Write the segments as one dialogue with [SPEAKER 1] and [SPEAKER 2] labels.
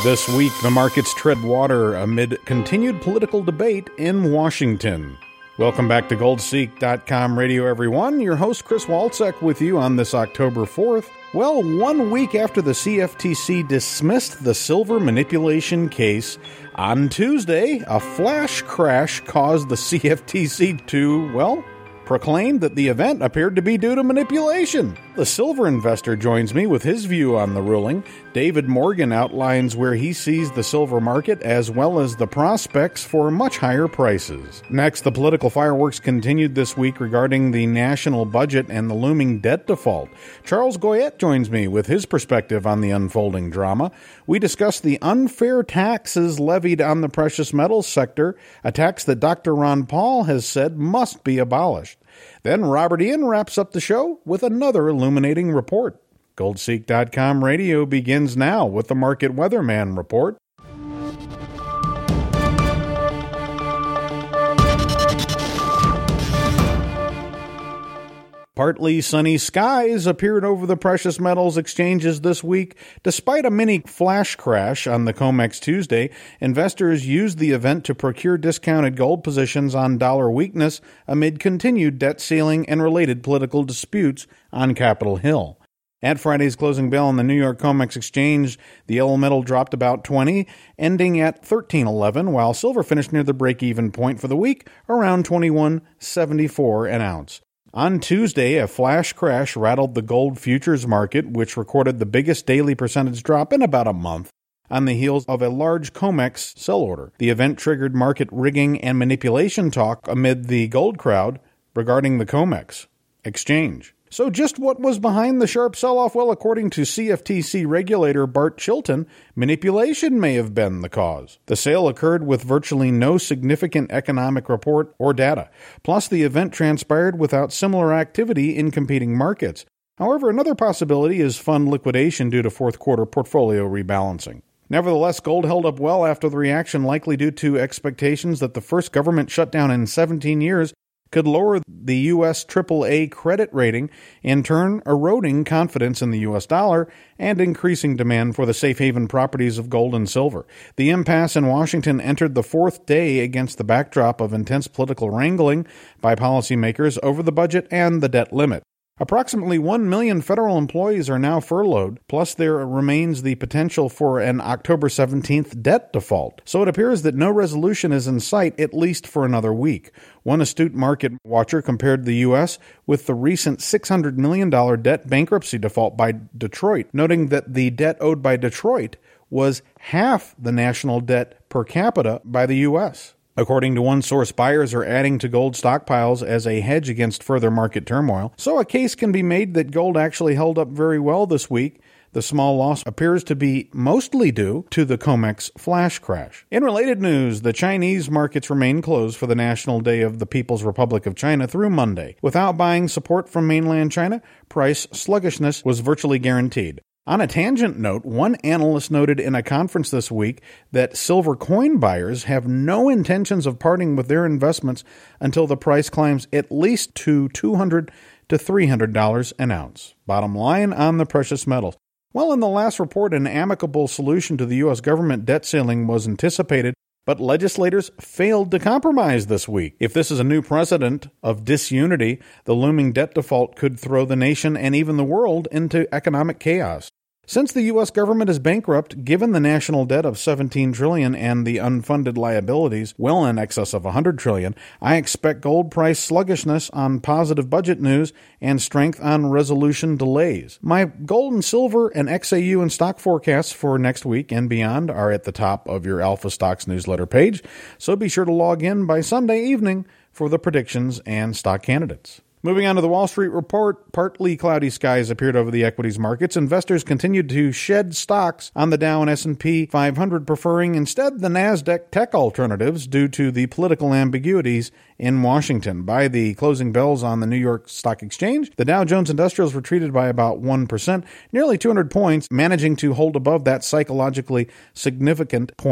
[SPEAKER 1] This week, the markets tread water amid continued political debate in Washington. Welcome back to GoldSeek.com radio, everyone. Your host, Chris Walczek, with you on this October 4th. Well, 1 week after the CFTC dismissed the silver manipulation case, on Tuesday, a flash crash caused the CFTC to, proclaimed that the event appeared to be due to manipulation. The silver investor joins me with his view on the ruling. David Morgan outlines where he sees the silver market as well as the prospects for much higher prices. Next, the political fireworks continued this week regarding the national budget and the looming debt default. Charles Goyette joins me with his perspective on the unfolding drama. We discuss the unfair taxes levied on the precious metals sector, a tax that Dr. Ron Paul has said must be abolished. Then Robert Ian wraps up the show with another illuminating report. GoldSeek.com radio begins now with the Market Weatherman Report. Partly sunny skies appeared over the precious metals exchanges this week. Despite a mini flash crash on the COMEX Tuesday, investors used the event to procure discounted gold positions on dollar weakness amid continued debt ceiling and related political disputes on Capitol Hill. At Friday's closing bell on the New York COMEX exchange, the yellow metal dropped about 20, ending at $13.11, while silver finished near the break-even point for the week, around $21.74 an ounce. On Tuesday, a flash crash rattled the gold futures market, which recorded the biggest daily percentage drop in about a month, on the heels of a large COMEX sell order. The event triggered market rigging and manipulation talk amid the gold crowd regarding the COMEX exchange. So just what was behind the sharp sell-off? Well, according to CFTC regulator Bart Chilton, manipulation may have been the cause. The sale occurred with virtually no significant economic report or data. Plus, the event transpired without similar activity in competing markets. However, another possibility is fund liquidation due to fourth quarter portfolio rebalancing. Nevertheless, gold held up well after the reaction, likely due to expectations that the first government shutdown in 17 years could lower the U.S. AAA credit rating, in turn eroding confidence in the U.S. dollar and increasing demand for the safe haven properties of gold and silver. The impasse in Washington entered the fourth day against the backdrop of intense political wrangling by policymakers over the budget and the debt limit. Approximately 1 million federal employees are now furloughed, plus there remains the potential for an October 17th debt default. So it appears that no resolution is in sight, at least for another week. One astute market watcher compared the U.S. with the recent $600 million debt bankruptcy default by Detroit, noting that the debt owed by Detroit was half the national debt per capita by the U.S. According to one source, buyers are adding to gold stockpiles as a hedge against further market turmoil. So a case can be made that gold actually held up very well this week. The small loss appears to be mostly due to the COMEX flash crash. In related news, the Chinese markets remain closed for the National Day of the People's Republic of China through Monday. Without buying support from mainland China, price sluggishness was virtually guaranteed. On a tangent note, one analyst noted in a conference this week that silver coin buyers have no intentions of parting with their investments until the price climbs at least to $200 to $300 an ounce. Bottom line on the precious metals. Well, in the last report, an amicable solution to the U.S. government debt ceiling was anticipated, but legislators failed to compromise this week. If this is a new precedent of disunity, the looming debt default could throw the nation and even the world into economic chaos. Since the U.S. government is bankrupt, given the national debt of $17 trillion and the unfunded liabilities well in excess of $100 trillion, I expect gold price sluggishness on positive budget news and strength on resolution delays. My gold and silver and XAU and stock forecasts for next week and beyond are at the top of your Alpha Stocks newsletter page, so be sure to log in by Sunday evening for the predictions and stock candidates. Moving on to the Wall Street report, partly cloudy skies appeared over the equities markets. Investors continued to shed stocks on the Dow and S&P 500, preferring instead the NASDAQ tech alternatives due to the political ambiguities in Washington. By the closing bells on the New York Stock Exchange, the Dow Jones Industrials retreated by about 1%, nearly 200 points, managing to hold above that psychologically significant point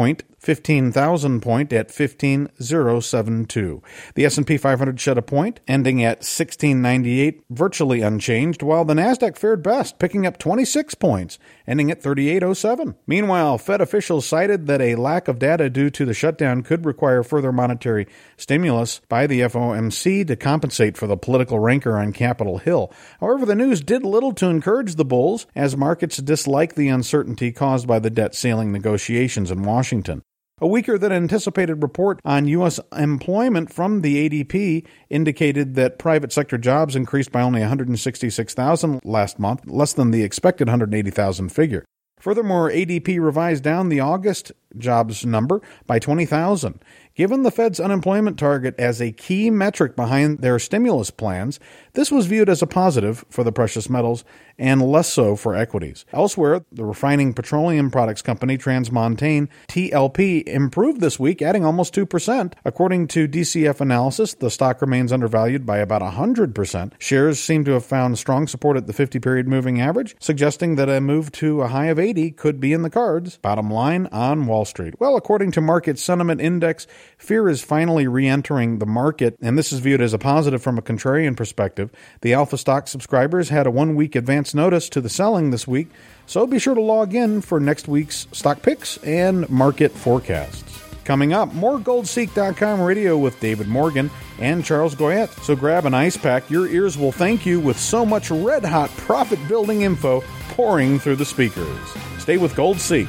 [SPEAKER 1] 15,000 point at 15,072. The S&P 500 shed a point, ending at 1698, virtually unchanged, while the Nasdaq fared best, picking up 26 points, ending at 3807. Meanwhile, Fed officials cited that a lack of data due to the shutdown could require further monetary stimulus by the FOMC to compensate for the political rancor on Capitol Hill. However, the news did little to encourage the bulls, as markets dislike the uncertainty caused by the debt ceiling negotiations in Washington. A weaker than anticipated report on U.S. employment from the ADP indicated that private sector jobs increased by only 166,000 last month, less than the expected 180,000 figure. Furthermore, ADP revised down the August jobs number by 20,000. Given the Fed's unemployment target as a key metric behind their stimulus plans, this was viewed as a positive for the precious metals and less so for equities. Elsewhere, the refining petroleum products company Transmontane, TLP, improved this week, adding almost 2%. According to DCF analysis, the stock remains undervalued by about 100%. Shares seem to have found strong support at the 50-period moving average, suggesting that a move to a high of 80 could be in the cards. Bottom line on Wall Street. Well, according to Market Sentiment Index, fear is finally re-entering the market, and this is viewed as a positive from a contrarian perspective. The Alpha Stock subscribers had a one-week advance notice to the selling this week, so be sure to log in for next week's stock picks and market forecasts. Coming up, more GoldSeek.com radio with David Morgan and Charles Goyette. So grab an ice pack. Your ears will thank you with so much red-hot profit-building info pouring through the speakers. Stay with Gold Seek.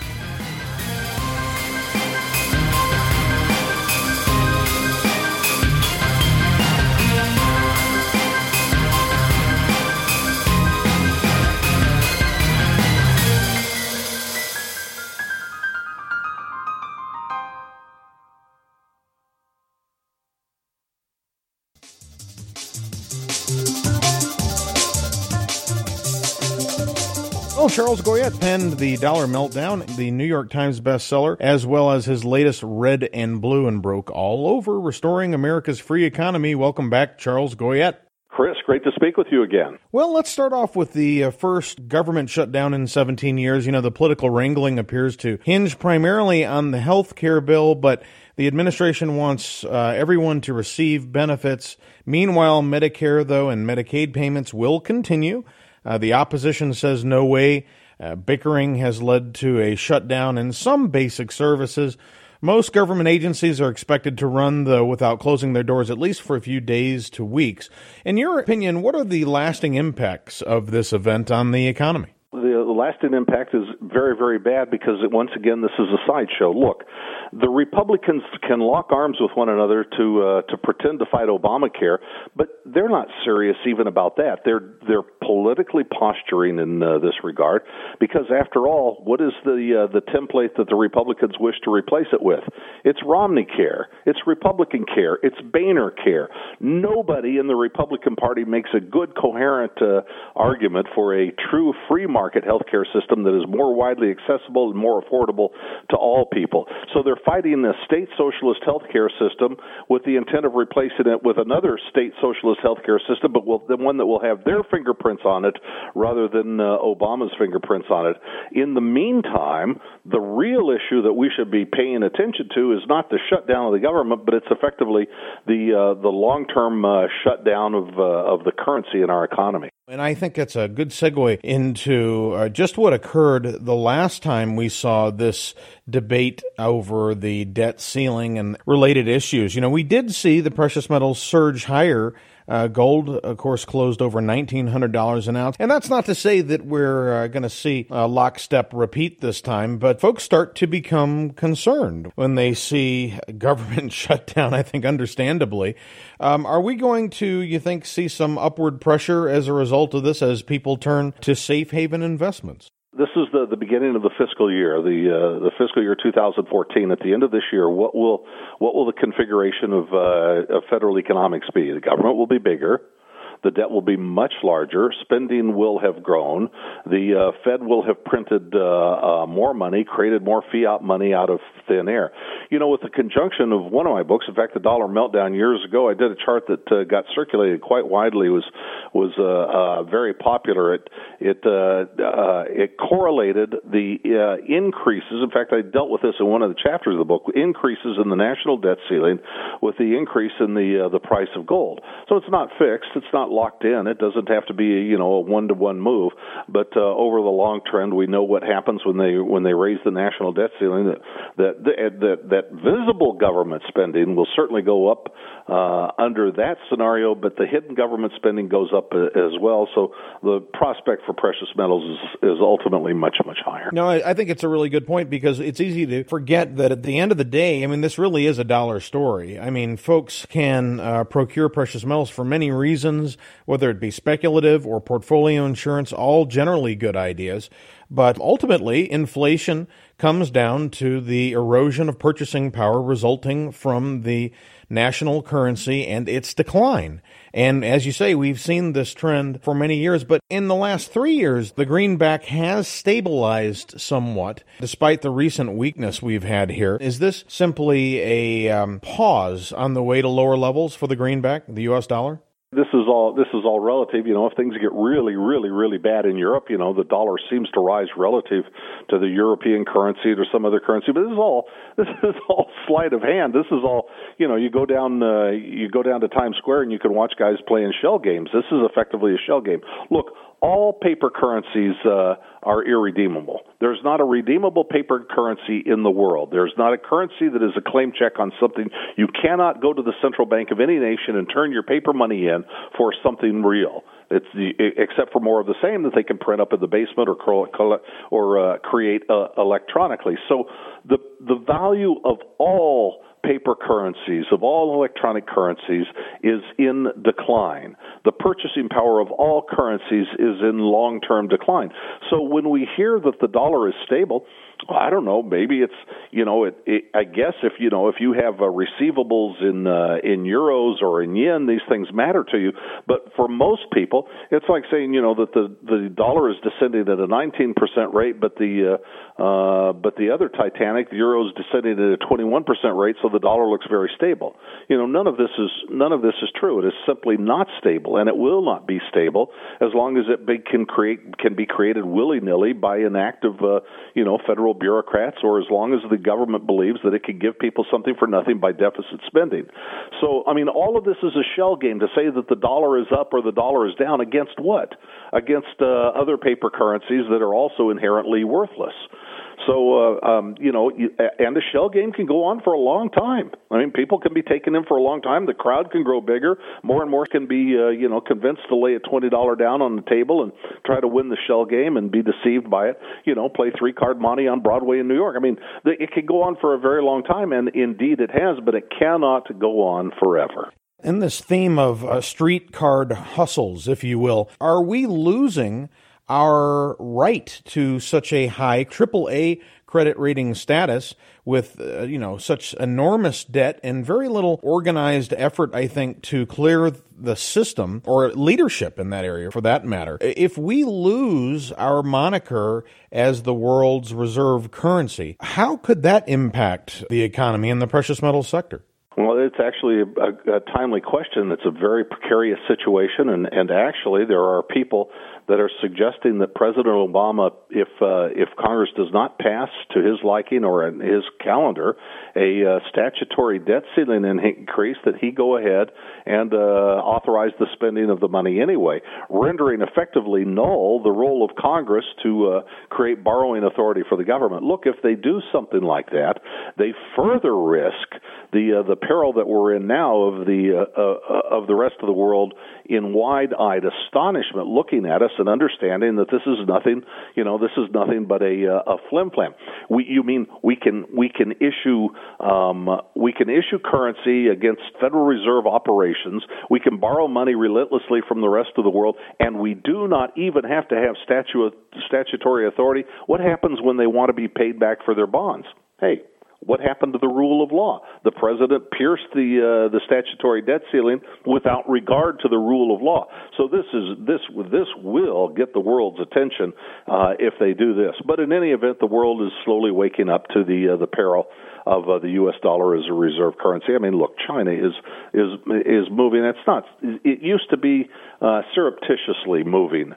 [SPEAKER 1] Well, Charles Goyette penned The Dollar Meltdown, the New York Times bestseller, as well as his latest Red and Blue, and broke all over Restoring America's Free Economy. Welcome back, Charles Goyette.
[SPEAKER 2] Chris, great to speak with you again.
[SPEAKER 1] Well, let's start off with the first government shutdown in 17 years. You know, the political wrangling appears to hinge primarily on the health care bill, but the administration wants everyone to receive benefits. Meanwhile, Medicare, though, and Medicaid payments will continue. The opposition says no way. Bickering has led to a shutdown in some basic services. Most government agencies are expected to run, though, without closing their doors, at least for a few days to weeks. In your opinion, what are the lasting impacts of this event on the economy?
[SPEAKER 2] The lasting impact is very, very bad because, once again, this is a sideshow. Look, the Republicans can lock arms with one another to pretend to fight Obamacare, but they're not serious even about that. They're politically posturing in this regard because, after all, what is the template that the Republicans wish to replace it with? It's Romney care. It's Republican care. It's Boehner care. Nobody in the Republican Party makes a good, coherent argument for a true free market healthcare system that is more widely accessible and more affordable to all people. So they're fighting the state socialist healthcare system with the intent of replacing it with another state socialist healthcare system, but the one that will have their fingerprints on it rather than Obama's fingerprints on it. In the meantime, the real issue that we should be paying attention to is not the shutdown of the government, but it's effectively the long-term shutdown of the currency in our economy.
[SPEAKER 1] And I think that's a good segue into just what occurred the last time we saw this debate over the debt ceiling and related issues. You know, we did see the precious metals surge higher. Gold, of course, closed over $1,900 an ounce. And that's not to say that we're going to see a lockstep repeat this time, but folks start to become concerned when they see government shutdown, I think understandably. Are we going to, you think, see some upward pressure as a result of this as people turn to safe haven investments?
[SPEAKER 2] This is the beginning of the fiscal year, the fiscal year 2014. At the end of this year, what will the configuration of federal economics be? The government will be bigger. The debt will be much larger. Spending will have grown. The Fed will have printed more money, created more fiat money out of thin air. with the conjunction of one of my books, in fact, The Dollar Meltdown years ago, I did a chart that got circulated quite widely, was very popular. It correlated the increases. In fact, I dealt with this in one of the chapters of the book, increases in the national debt ceiling with the increase in the price of gold. So it's not fixed, it's not locked in. It doesn't have to be a one-to-one move, but over the long trend, we know what happens when they raise the national debt ceiling. That visible government spending will certainly go up under that scenario, but the hidden government spending goes up as well. So the prospect for precious metals is ultimately much, much higher.
[SPEAKER 1] No, I think it's a really good point, because it's easy to forget that at the end of the day, I mean, this really is a dollar story. I mean, folks can procure precious metals for many reasons, whether it be speculative or portfolio insurance, all generally good ideas. But ultimately, inflation comes down to the erosion of purchasing power resulting from the national currency and its decline. And as you say, we've seen this trend for many years, but in the last 3 years, the greenback has stabilized somewhat, despite the recent weakness we've had here. Is this simply a pause on the way to lower levels for the greenback, the U.S. dollar?
[SPEAKER 2] This is all relative. If things get really, really, really bad in Europe, the dollar seems to rise relative to the European currency or some other currency. But this is all sleight of hand. This is all, you go down to Times Square and you can watch guys playing shell games. This is effectively a shell game. Look, all paper currencies are irredeemable. There's not a redeemable paper currency in the world. There's not a currency that is a claim check on something. You cannot go to the central bank of any nation and turn your paper money in for something real. Except for more of the same that they can print up in the basement or create electronically. So the value of all paper currencies, of all electronic currencies, is in decline. The purchasing power of all currencies is in long-term decline. So when we hear that the dollar is stable, I don't know, maybe it's, I guess if you have receivables in euros or in yen, these things matter to you. But for most people, it's like saying, that the dollar is descending at a 19% rate, but the other Titanic, the euro is descending at a 21% rate, so the dollar looks very stable. None of this is true. It is simply not stable, and it will not be stable as long as it can be created willy-nilly by an act of federal bureaucrats, or as long as the government believes that it can give people something for nothing by deficit spending. So, all of this is a shell game to say that the dollar is up or the dollar is down against what? Against other paper currencies that are also inherently worthless. So, and the shell game can go on for a long time. People can be taken in for a long time. The crowd can grow bigger. More and more can be, convinced to lay a $20 down on the table and try to win the shell game and be deceived by it. Play 3-card monte on Broadway in New York. It can go on for a very long time, and indeed it has, but it cannot go on forever.
[SPEAKER 1] In this theme of street card hustles, if you will, are we losing our right to such a high AAA credit rating status with, such enormous debt and very little organized effort, I think, to clear the system or leadership in that area, for that matter? If we lose our moniker as the world's reserve currency, how could that impact the economy and the precious metals sector?
[SPEAKER 2] Well, it's actually a timely question. It's a very precarious situation, and actually there are people that are suggesting that President Obama, if Congress does not pass to his liking or in his calendar a statutory debt ceiling increase, that he go ahead and authorize the spending of the money anyway, rendering effectively null the role of Congress to create borrowing authority for the government. Look, if they do something like that, they further risk the peril that we're in now of the rest of the world in wide-eyed astonishment looking at us and understanding that this is nothing but a flim-flam. We can issue currency against Federal Reserve operations. We can borrow money relentlessly from the rest of the world, and we do not even have to have statutory authority. What happens when they want to be paid back for their bonds? Hey, What happened to the rule of law? The president pierced the statutory debt ceiling without regard to the rule of law. So this will get the world's attention if they do this. But in any event, the world is slowly waking up to the peril of the U.S. dollar as a reserve currency. I mean, look, China is moving. It used to be surreptitiously moving,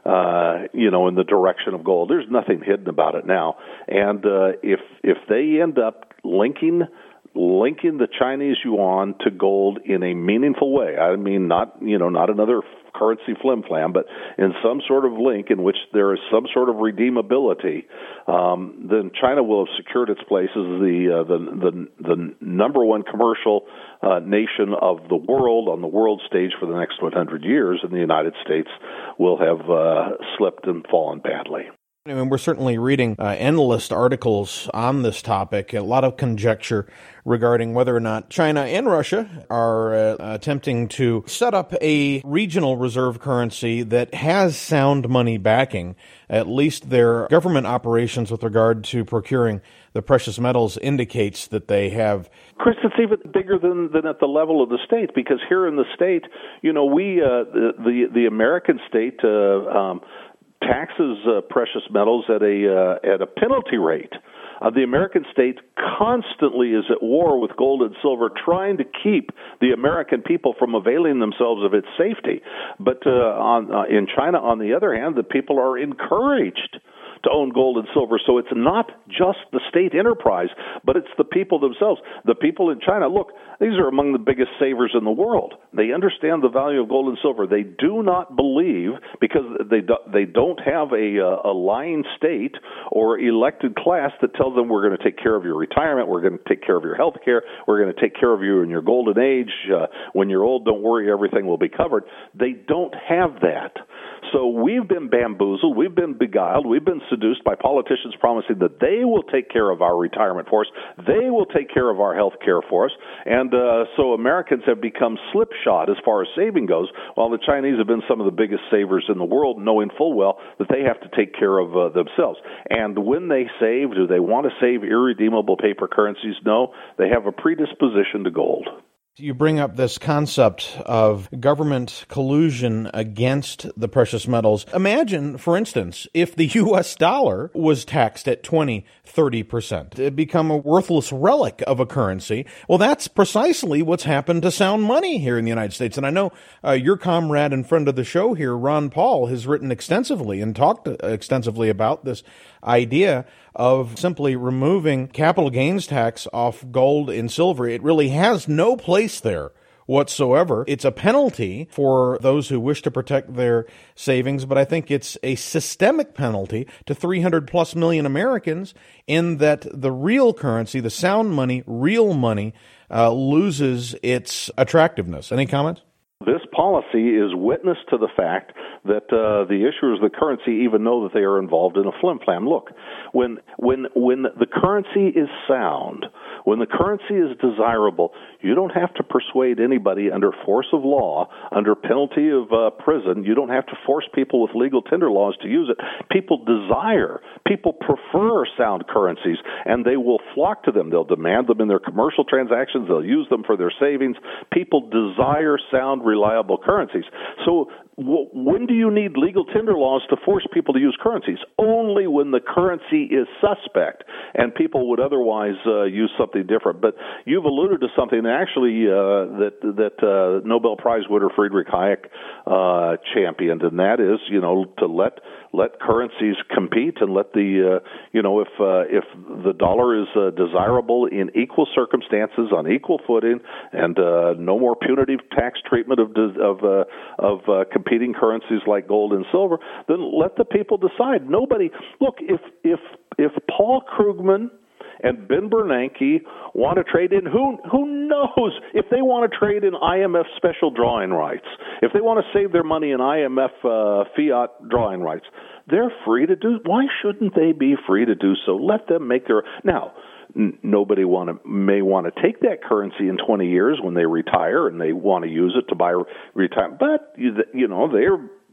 [SPEAKER 2] in the direction of gold. There's nothing hidden about it now. And if they end up linking the Chinese yuan to gold in a meaningful way, I mean, not another currency flim-flam, but in some sort of link in which there is some sort of redeemability, then China will have secured its place as the number one commercial nation of the world on the world stage for the next 100 years, and the United States will have slipped and fallen badly.
[SPEAKER 1] And we're certainly reading endless articles on this topic, a lot of conjecture regarding whether or not China and Russia are attempting to set up a regional reserve currency that has sound money backing. At least their government operations with regard to procuring the precious metals indicates that they have.
[SPEAKER 2] Chris, it's even bigger than at the level of the state, because here in the state, we the American state taxes precious metals at a penalty rate. The American state constantly is at war with gold and silver, trying to keep the American people from availing themselves of its safety. But in China, on the other hand, the people are encouraged to own gold and silver. So it's not just the state enterprise, but it's the people themselves. The people in China, look, these are among the biggest savers in the world. They understand the value of gold and silver. They do not believe, because they don't have a lying state or elected class that tells them we're going to take care of your retirement, we're going to take care of your health care, we're going to take care of you in your golden age. When you're old, don't worry, everything will be covered. They don't have that. So we've been bamboozled, we've been beguiled, we've been seduced by politicians promising that they will take care of our retirement for us, they will take care of our health care for us, and so Americans have become slipshod as far as saving goes, while the Chinese have been some of the biggest savers in the world, knowing full well that they have to take care of themselves. And when they save, do they want to save irredeemable paper currencies? No, they have a predisposition to gold.
[SPEAKER 1] You bring up this concept of government collusion against the precious metals. Imagine, for instance, if the U.S. dollar was taxed at 20-30%. It'd become a worthless relic of a currency. Well, that's precisely what's happened to sound money here in the United States. And I know your comrade and friend of the show here, Ron Paul, has written extensively and talked extensively about this idea of simply removing capital gains tax off gold and silver. It really has no place there whatsoever. It's a penalty for those who wish to protect their savings, but I think it's a systemic penalty to 300 plus million Americans, in that the real currency, the sound money, real money, loses its attractiveness. Any comments?
[SPEAKER 2] This policy is witness to the fact that the issuers of the currency even know that they are involved in a flim-flam. Look, when the currency is sound, when the currency is desirable, you don't have to persuade anybody under force of law, under penalty of prison. You don't have to force people with legal tender laws to use it. People prefer sound currencies, and they will flock to them. They'll demand them in their commercial transactions. They'll use them for their savings. People desire sound, reliable currencies. So when do you need legal tender laws to force people to use currencies? Only when the currency is suspect and people would otherwise use something different. But you've alluded to something actually that Nobel Prize winner Friedrich Hayek championed, and that is, to let currencies compete and let the if the dollar is desirable in equal circumstances on equal footing, and no more punitive tax treatment of competing currencies like gold and silver, then let the people decide. Nobody, look, if Paul Krugman and Ben Bernanke want to trade in, who knows if they want to trade in IMF special drawing rights, if they want to save their money in IMF fiat drawing rights, they're free to do. Why shouldn't they be free to do so? Let them make their. Now, nobody may want to take that currency in 20 years when they retire and they want to use it to buy retirement, but they're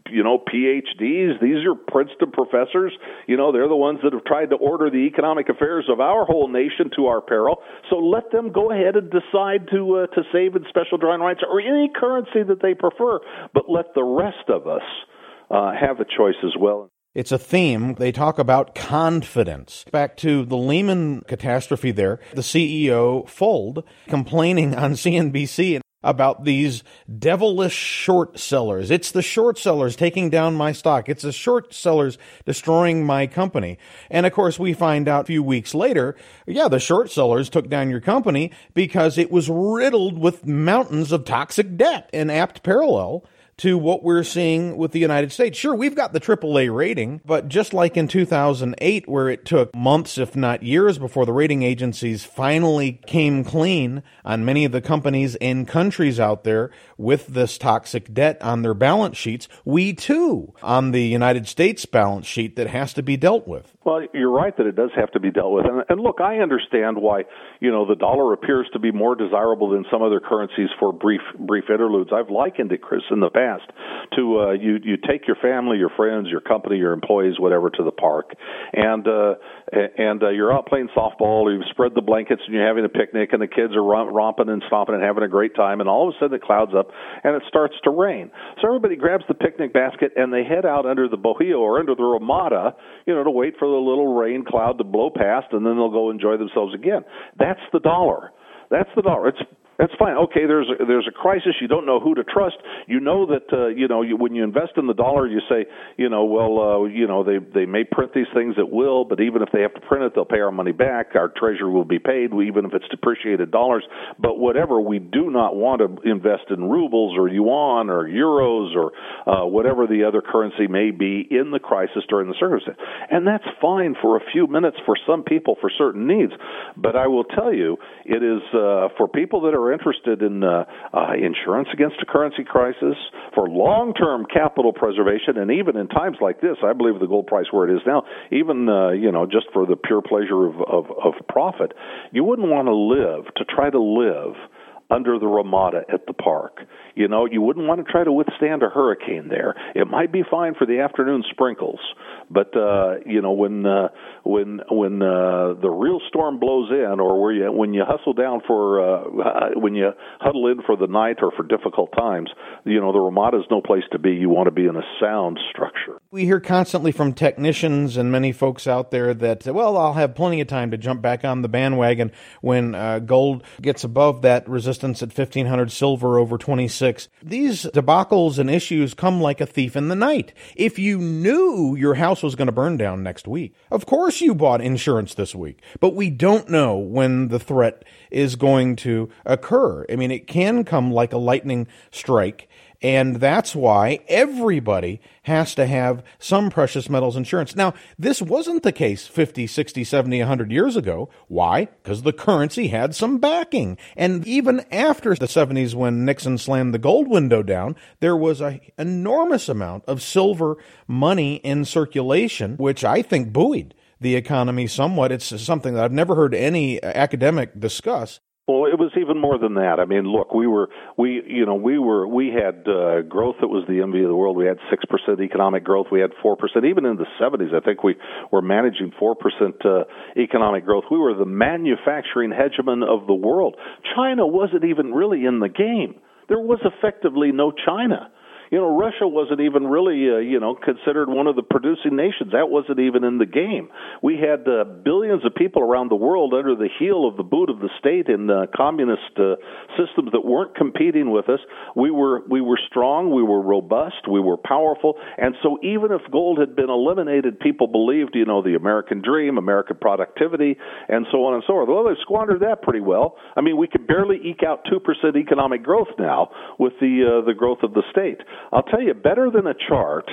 [SPEAKER 2] PhDs. These are Princeton professors. They're the ones that have tried to order the economic affairs of our whole nation to our peril. So let them go ahead and decide to save in special drawing rights or any currency that they prefer, but let the rest of us have a choice as well.
[SPEAKER 1] It's a theme. They talk about confidence. Back to the Lehman catastrophe there, the CEO, Fuld, complaining on CNBC about these devilish short sellers. It's the short sellers taking down my stock. It's the short sellers destroying my company. And of course, we find out a few weeks later, the short sellers took down your company because it was riddled with mountains of toxic debt, an apt parallel to what we're seeing with the United States. Sure, we've got the AAA rating, but just like in 2008, where it took months, if not years, before the rating agencies finally came clean on many of the companies and countries out there with this toxic debt on their balance sheets, we too, on the United States balance sheet, that has to be dealt with.
[SPEAKER 2] Well, you're right that it does have to be dealt with. And look, I understand why, the dollar appears to be more desirable than some other currencies for brief interludes. I've likened it, Chris, in the past to you take your family, your friends, your company, your employees, whatever, to the park, and you're out playing softball, or you've spread the blankets and you're having a picnic, and the kids are romping and stomping and having a great time, and all of a sudden it clouds up and it starts to rain. So everybody grabs the picnic basket and they head out under the bohio or under the Ramada, to wait for the little rain cloud to blow past, and then they'll go enjoy themselves again. That's the dollar. That's the dollar. That's fine. Okay, there's a crisis. You don't know who to trust. You know that when you invest in the dollar, you say, they may print these things at will, but even if they have to print it, they'll pay our money back. Our treasury will be paid, even if it's depreciated dollars. But whatever, we do not want to invest in rubles or yuan or euros or whatever the other currency may be in the crisis during the circumstance. And that's fine for a few minutes for some people for certain needs. But I will tell you, it is for people that are interested in insurance against a currency crisis, for long-term capital preservation, and even in times like this, I believe the gold price where it is now, even just for the pure pleasure of profit, you wouldn't want to try to live under the Ramada at the park. You wouldn't want to try to withstand a hurricane there. It might be fine for the afternoon sprinkles, but when the real storm blows in, or when you hustle down when you huddle in for the night or for difficult times, the Ramada is no place to be. You want to be in a sound structure.
[SPEAKER 1] We hear constantly from technicians and many folks out there that, I'll have plenty of time to jump back on the bandwagon when gold gets above that resistance at 1,500, silver over 26. These debacles and issues come like a thief in the night. If you knew your house was going to burn down next week, of course you bought insurance this week. But we don't know when the threat is going to occur. I mean, it can come like a lightning strike. And that's why everybody has to have some precious metals insurance. Now, this wasn't the case 50, 60, 70, 100 years ago. Why? Because the currency had some backing. And even after the 70s, when Nixon slammed the gold window down, there was an enormous amount of silver money in circulation, which I think buoyed the economy somewhat. It's something that I've never heard any academic discuss.
[SPEAKER 2] Well, it was even more than that. I mean, look, we had growth that was the envy of the world. We had 6% economic growth. We had 4%. Even in the 70s, I think we were managing 4% economic growth. We were the manufacturing hegemon of the world. China wasn't even really in the game. There was effectively no China. Russia wasn't even really, considered one of the producing nations. That wasn't even in the game. We had billions of people around the world under the heel of the boot of the state in communist systems that weren't competing with us. We were strong, we were robust, we were powerful, and so even if gold had been eliminated, people believed, the American dream, American productivity, and so on and so forth. Well, they squandered that pretty well. I mean, we could barely eke out 2% economic growth now with the growth of the state. I'll tell you, better than a chart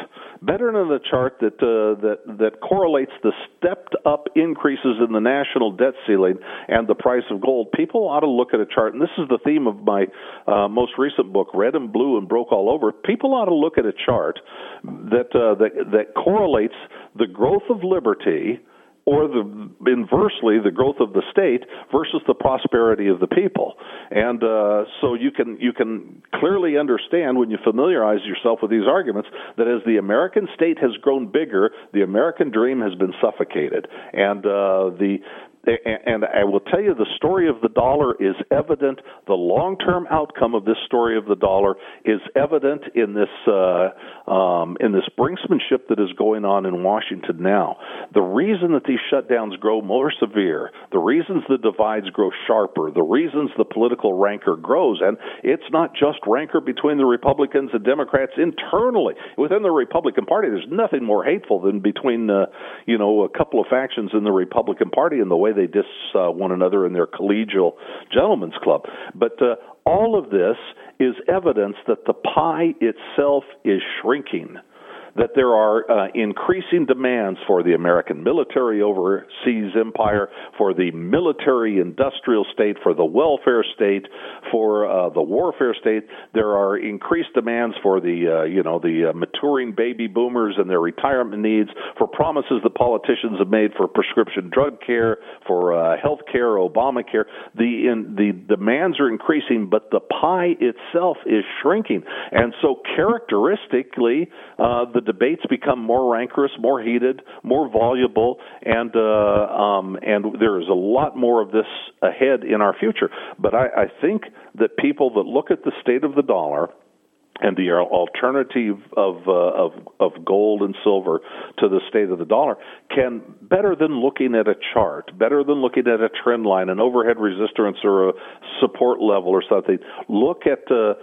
[SPEAKER 2] that correlates the stepped-up increases in the national debt ceiling and the price of gold. People ought to look at a chart, and this is the theme of my most recent book, Red and Blue and Broke All Over. People ought to look at a chart that correlates the growth of liberty or inversely, the growth of the state versus the prosperity of the people. And so you can clearly understand when you familiarize yourself with these arguments that as the American state has grown bigger, the American dream has been suffocated. And I will tell you, the story of the dollar is evident. The long-term outcome of this story of the dollar is evident in this brinksmanship that is going on in Washington now. The reason that these shutdowns grow more severe, the reasons the divides grow sharper, the reasons the political rancor grows, and it's not just rancor between the Republicans and Democrats internally. Within the Republican Party, there's nothing more hateful than between a couple of factions in the Republican Party and the way they diss one another in their collegial gentlemen's club. But all of this is evidence that the pie itself is shrinking, that there are increasing demands for the American military overseas empire, for the military industrial state, for the welfare state, for the warfare state. There are increased demands for the maturing baby boomers and their retirement needs, for promises that politicians have made for prescription drug care, for health care, Obamacare. The demands are increasing, but the pie itself is shrinking. And so characteristically, the debates become more rancorous, more heated, more voluble, and there is a lot more of this ahead in our future. But I think that people that look at the state of the dollar and the alternative of gold and silver to the state of the dollar can, better than looking at a chart, better than looking at a trend line, an overhead resistance or a support level or something, look at the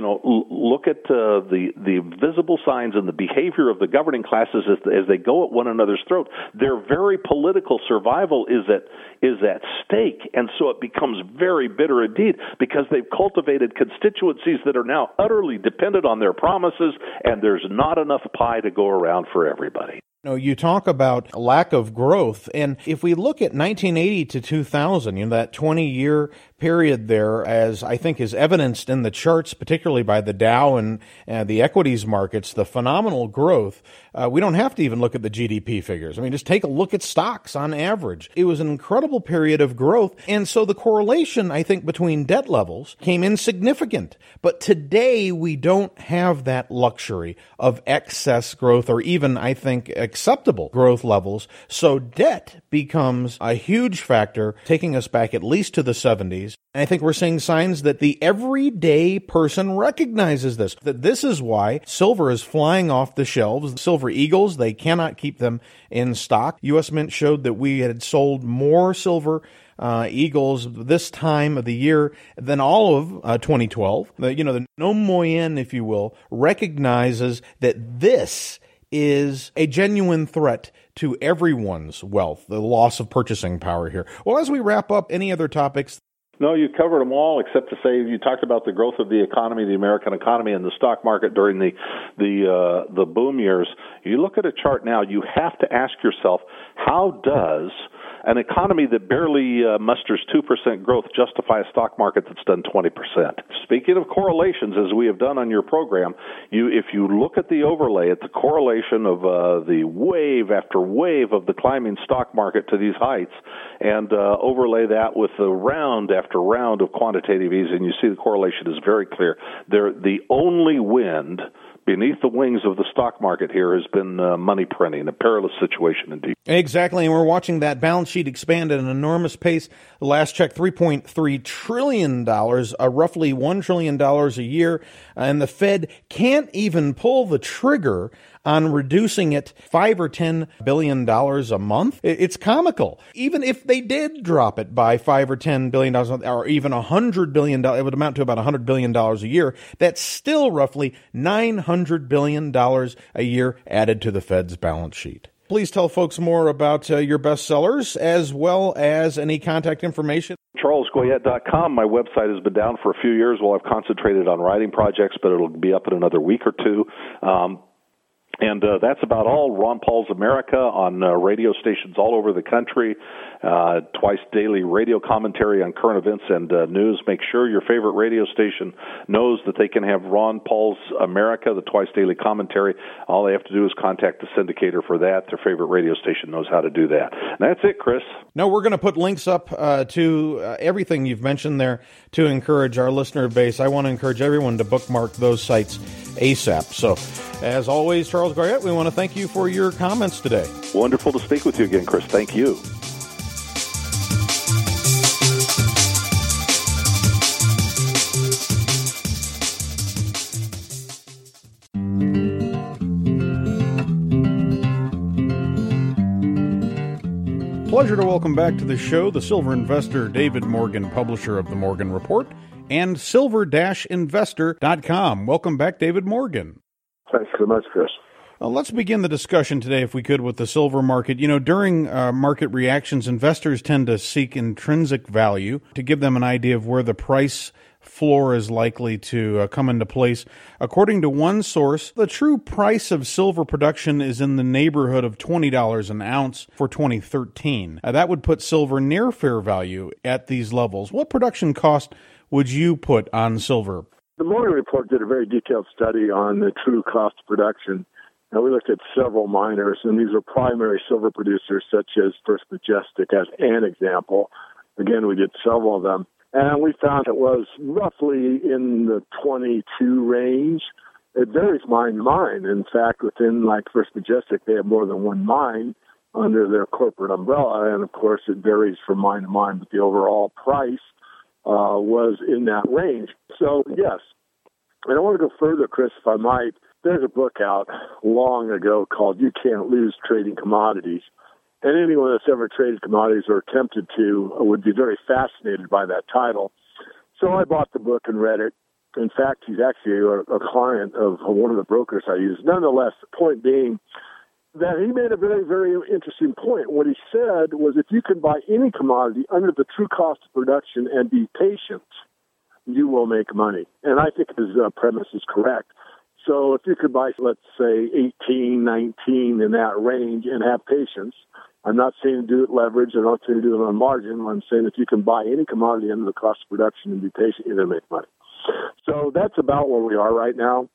[SPEAKER 2] visible signs and the behavior of the governing classes as they go at one another's throat. Their very political survival is at stake, and so it becomes very bitter indeed because they've cultivated constituencies that are now utterly dependent on their promises, and there's not enough pie to go around for everybody.
[SPEAKER 1] You talk about lack of growth, and if we look at 1980 to 2000, that 20-year period there, as I think is evidenced in the charts, particularly by the Dow and the equities markets, the phenomenal growth. We don't have to even look at the GDP figures. I mean, just take a look at stocks on average. It was an incredible period of growth, and so the correlation, I think, between debt levels came insignificant. But today, we don't have that luxury of excess growth or even, I think, acceptable growth levels. So debt becomes a huge factor, taking us back at least to the 70s. And I think we're seeing signs that the everyday person recognizes this, that this is why silver is flying off the shelves. Silver Eagles, they cannot keep them in stock. U.S. Mint showed that we had sold more silver Eagles this time of the year than all of 2012. The no moyen, if you will, recognizes that this is a genuine threat to everyone's wealth, the loss of purchasing power here. Well, as we wrap up, any other topics?
[SPEAKER 2] No, you covered them all, except to say you talked about the growth of the economy, the American economy, and the stock market during the boom years. You look at a chart now, you have to ask yourself, how does an economy that barely musters 2% growth justify a stock market that's done 20%? Speaking of correlations, as we have done on your program, if you look at the overlay, at the correlation of the wave after wave of the climbing stock market to these heights, and overlay that with the round after round of quantitative easing, you see the correlation is very clear. The only wind beneath the wings of the stock market here has been money printing, a perilous situation indeed. Exactly,
[SPEAKER 1] and we're watching that balance sheet expand at an enormous pace. The last check, $3.3 trillion, roughly $1 trillion a year, and the Fed can't even pull the trigger on reducing it $5 or $10 billion a month. It's comical. Even if they did drop it by $5 or $10 billion a month, or even $100 billion, it would amount to about $100 billion a year. That's still roughly $900 billion a year added to the Fed's balance sheet. Please tell folks more about your bestsellers as well as any contact information.
[SPEAKER 2] CharlesGoyette.com. My website has been down for a few years while I've concentrated on writing projects, but it'll be up in another week or two. And that's about all. Ron Paul's America on radio stations all over the country, twice daily radio commentary on current events and news. Make sure your favorite radio station knows that they can have Ron Paul's America, the twice daily commentary. All they have to do is contact the syndicator for that. Their favorite radio station knows how to do that. And that's it, Chris.
[SPEAKER 1] No, we're going to put links up to everything you've mentioned there to encourage our listener base. I want to encourage everyone to bookmark those sites ASAP. So, as always, Charles Garriott, we want to thank you for your comments today.
[SPEAKER 2] Wonderful to speak with you again, Chris. Thank you.
[SPEAKER 1] Pleasure to welcome back to the show the silver investor David Morgan, publisher of the Morgan Report, and silver-investor.com. Welcome back, David Morgan.
[SPEAKER 3] Thanks so much, Chris.
[SPEAKER 1] Let's begin the discussion today, if we could, with the silver market. You know, during market reactions, investors tend to seek intrinsic value to give them an idea of where the price floor is likely to come into place. According to one source, the true price of silver production is in the neighborhood of $20 an ounce for 2013. That would put silver near fair value at these levels. What production cost would you put on silver?
[SPEAKER 3] The Morgan Report did a very detailed study on the true cost of production. And we looked at several miners, and these are primary silver producers such as First Majestic as an example. Again, we did several of them. And we found it was roughly in the 22 range. It varies mine to mine. In fact, within like First Majestic, they have more than one mine under their corporate umbrella. And of course, it varies from mine to mine, but the overall price was in that range. So, yes. And I want to go further, Chris, if I might. There's a book out long ago called You Can't Lose Trading Commodities. And anyone that's ever traded commodities or attempted to would be very fascinated by that title. So I bought the book and read it. In fact, he's actually a client of one of the brokers I use. Nonetheless, the point being that he made a very, very interesting point. What he said was if you can buy any commodity under the true cost of production and be patient, you will make money. And I think his premise is correct. So if you could buy, let's say, 18, 19 in that range and have patience, I'm not saying to do it leverage. I'm not saying to do it on margin. I'm saying if you can buy any commodity under the cost of production and be patient, you're going to make money. So that's about where we are right now.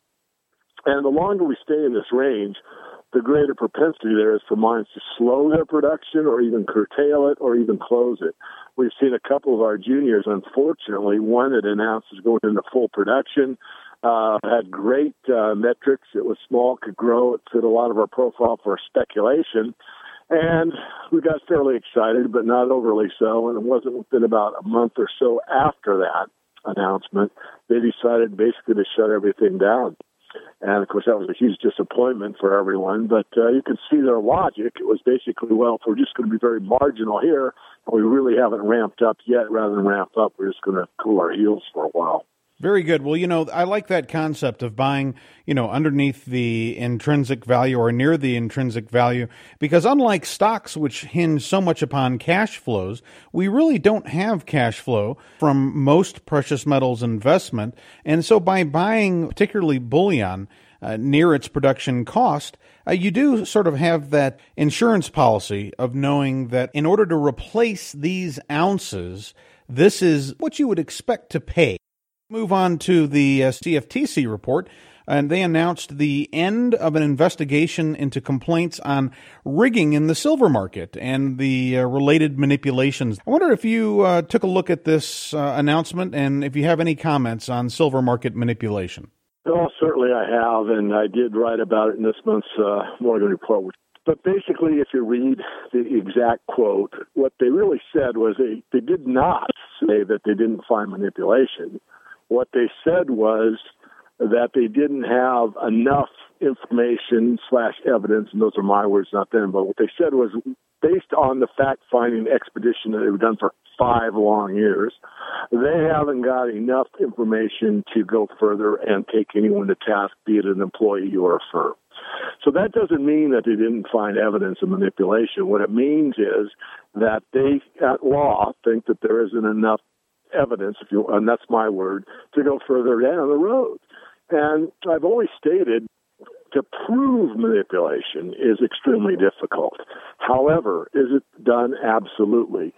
[SPEAKER 3] And the longer we stay in this range, the greater propensity there is for mines to slow their production or even curtail it or even close it. We've seen a couple of our juniors, unfortunately, one that announced is going into full production, had great metrics. It was small, could grow. It fit a lot of our profile for speculation. And we got fairly excited, but not overly so. And it wasn't within about a month or so after that announcement, they decided basically to shut everything down. And, of course, that was a huge disappointment for everyone. But you can see their logic. It was basically, well, if we're just going to be very marginal here, and we really haven't ramped up yet, rather than ramp up, we're just going to cool our heels for a while.
[SPEAKER 1] Very good. Well, you know, I like that concept of buying, you know, underneath the intrinsic value or near the intrinsic value, because unlike stocks, which hinge so much upon cash flows, we really don't have cash flow from most precious metals investment. And so by buying particularly bullion near its production cost, you do sort of have that insurance policy of knowing that in order to replace these ounces, this is what you would expect to pay. Move on to the CFTC report, and they announced the end of an investigation into complaints on rigging in the silver market and the related manipulations. I wonder if you took a look at this announcement and if you have any comments on silver market manipulation.
[SPEAKER 3] Well, certainly I have, and I did write about it in this month's Morgan Report. But basically, if you read the exact quote, what they really said was they did not say that they didn't find manipulation. What they said was that they didn't have enough information / evidence, and those are my words, not them, but what they said was based on the fact-finding expedition that they've done for 5 long years, they haven't got enough information to go further and take anyone to task, be it an employee or a firm. So that doesn't mean that they didn't find evidence of manipulation. What it means is that they, at law, think that there isn't enough evidence, if you, and that's my word, to go further down the road. And I've always stated To prove manipulation is extremely difficult. However, is it done? Absolutely.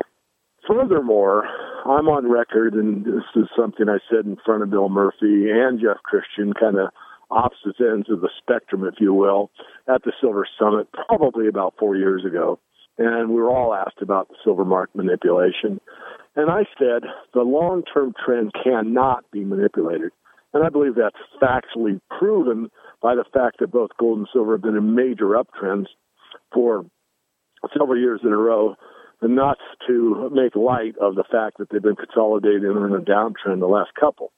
[SPEAKER 3] Furthermore, I'm on record, and this is something I said in front of Bill Murphy and Jeff Christian, kind of opposite ends of the spectrum, if you will, at the Silver Summit probably about 4 years ago. And we were all asked about the silver market manipulation. And I said the long-term trend cannot be manipulated. And I believe that's factually proven by the fact that both gold and silver have been in major uptrends for several years in a row, and not to make light of the fact that they've been consolidating and in a downtrend the last couple.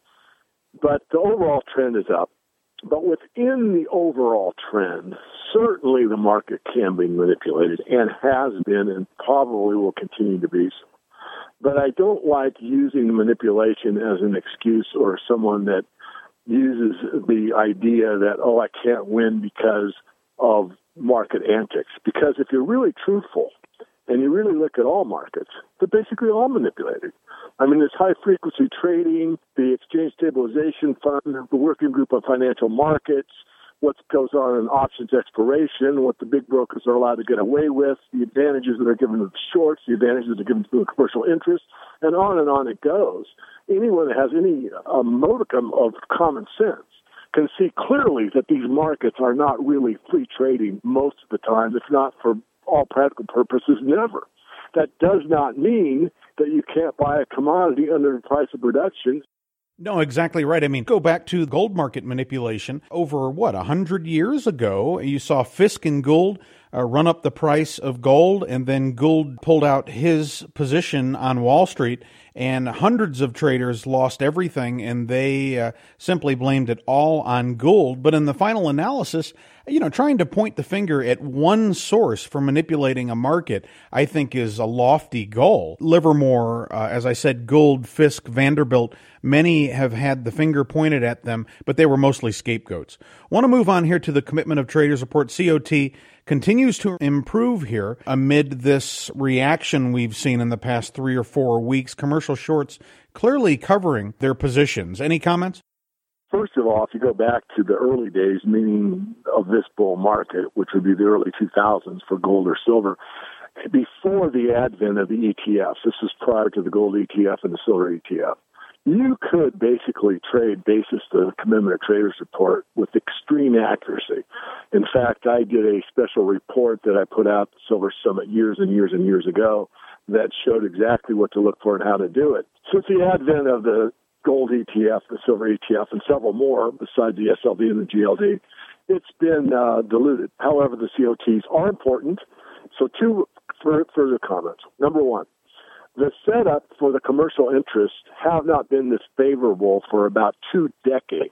[SPEAKER 3] But the overall trend is up. But within the overall trend, certainly the market can be manipulated and has been and probably will continue to be so. But I don't like using manipulation as an excuse or someone that uses the idea that, I can't win because of market antics. Because if you're really truthful and you really look at all markets, they're basically all manipulated. I mean, there's high-frequency trading, the Exchange Stabilization Fund, the Working Group on Financial Markets, what goes on in options expiration, what the big brokers are allowed to get away with, the advantages that are given to the shorts, the advantages that are given to the commercial interest, and on it goes. Anyone that has any modicum of common sense can see clearly that these markets are not really free trading most of the time, if not for all practical purposes, never. That does not mean that you can't buy a commodity under the price of production.
[SPEAKER 1] No, exactly right. I mean, go back to gold market manipulation. Over, 100 years ago, you saw Fisk and Gould run up the price of gold, and then Gould pulled out his position on Wall Street, and hundreds of traders lost everything, and they simply blamed it all on Gould. But in the final analysis, trying to point the finger at one source for manipulating a market, I think is a lofty goal. Livermore, as I said, Gould, Fisk, Vanderbilt, many have had the finger pointed at them, but they were mostly scapegoats. Want to move on here to the Commitment of Traders report. COT continues to improve here amid this reaction we've seen in the past 3 or 4 weeks. Commercial shorts clearly covering their positions. Any comments?
[SPEAKER 3] First of all, if you go back to the early days, meaning of this bull market, which would be the early 2000s for gold or silver, before the advent of the ETFs, this is prior to the gold ETF and the silver ETF, you could basically trade basis the Commitment of Traders report with extreme accuracy. In fact, I did a special report that I put out at the Silver Summit years and years and years ago that showed exactly what to look for and how to do it. Since the advent of the gold ETF, the silver ETF, and several more besides the SLD and the GLD, it's been diluted. However, the COTs are important. So 2 further comments. Number 1, the setup for the commercial interests have not been this favorable for about 2 decades.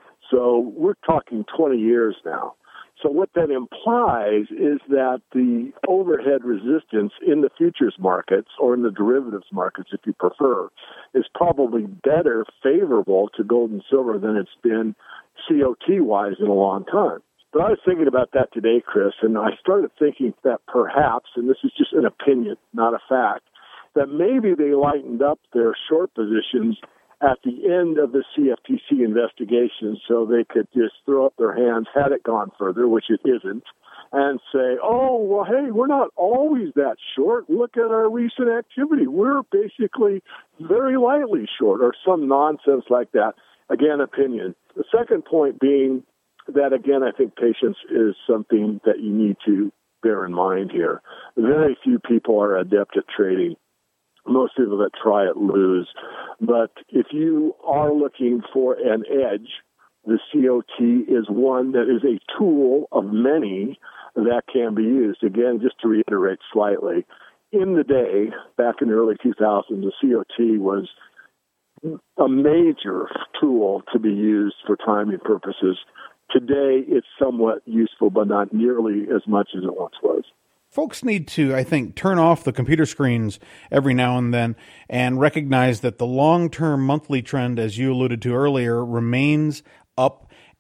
[SPEAKER 3] So we're talking 20 years now. So what that implies is that the overhead resistance in the futures markets or in the derivatives markets, if you prefer, is probably better favorable to gold and silver than it's been COT-wise in a long time. But I was thinking about that today, Chris, and I started thinking that perhaps, and this is just an opinion, not a fact, that maybe they lightened up their short positions at the end of the CFTC investigation so they could just throw up their hands, had it gone further, which it isn't, and say, hey, we're not always that short. Look at our recent activity. We're basically very lightly short, or some nonsense like that. Again, opinion. The second point being that, again, I think patience is something that you need to bear in mind here. Very few people are adept at trading. Most people that try it lose. But if you are looking for an edge, the COT is one that is a tool of many that can be used. Again, just to reiterate slightly, in the day, back in the early 2000s, the COT was a major tool to be used for timing purposes. Today, it's somewhat useful, but not nearly as much as it once was.
[SPEAKER 1] Folks need to, I think, turn off the computer screens every now and then and recognize that the long-term monthly trend, as you alluded to earlier, remains up.